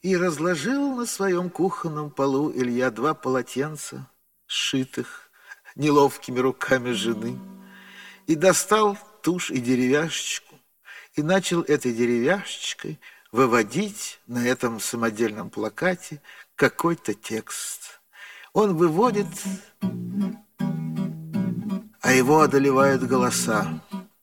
И разложил на своем кухонном полу Илья два полотенца, сшитых неловкими руками жены, и достал тушь и деревяшечку, и начал этой деревяшечкой выводить на этом самодельном плакате какой-то текст. Он выводит, а его одолевают голоса.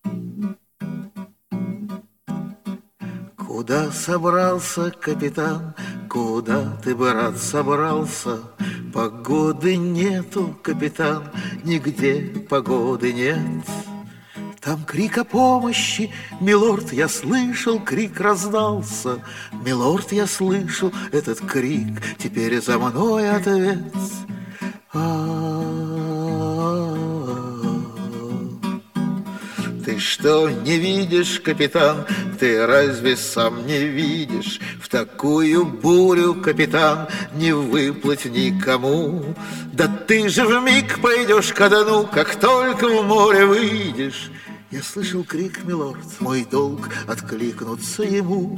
Куда собрался, капитан? Куда ты, брат, собрался? Погоды нету, капитан, нигде погоды нет. Там крик о помощи, милорд, я слышал, крик раздался. Милорд, я слышал этот крик, теперь за мной ответ. Ты что, не видишь, капитан? Ты разве сам не видишь? В такую бурю, капитан, не выплыть никому. Да ты же вмиг пойдешь ко дну, как только в море выйдешь. Я слышал крик, милорд, мой долг откликнуться ему.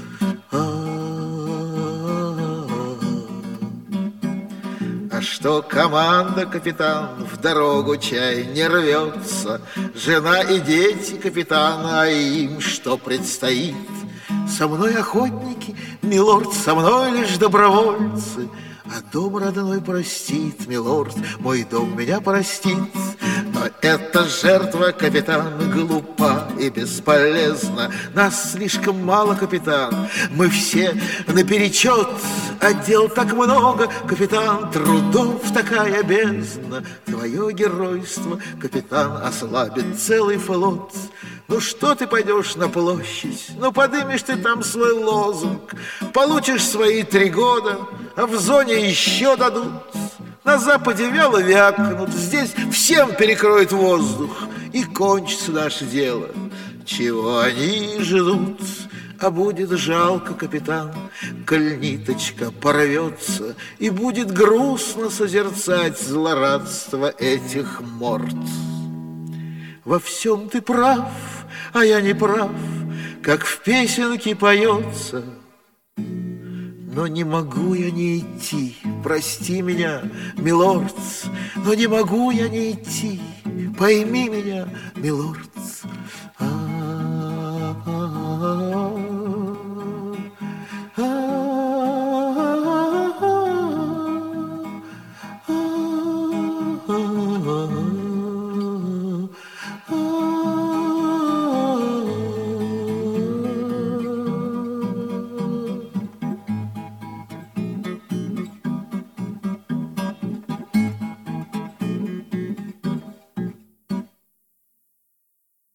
А что команда, капитан, в дорогу чай не рвется? Жена и дети, капитан, а им что предстоит? Со мной охотники, милорд, со мной лишь добровольцы. А дом родной простит, милорд, мой дом меня простит. Но эта жертва, капитан, глупа и бесполезна. Нас слишком мало, капитан, мы все наперечет. А дел так много, капитан, трудов такая бездна. Твое геройство, капитан, ослабит целый флот. Ну что ты пойдешь на площадь? Ну подымешь ты там свой лозунг, получишь свои 3 года, а в зоне еще дадут. На западе вяло вякнут, здесь всем перекроет воздух, и кончится наше дело. Чего они ждут? А будет жалко, капитан, коль ниточка порвется, и будет грустно созерцать злорадство этих морд. Во всем ты прав, а я не прав, как в песенке поется. Но не могу я не идти, прости меня, милорд, но не могу я не идти, пойми меня, милорд.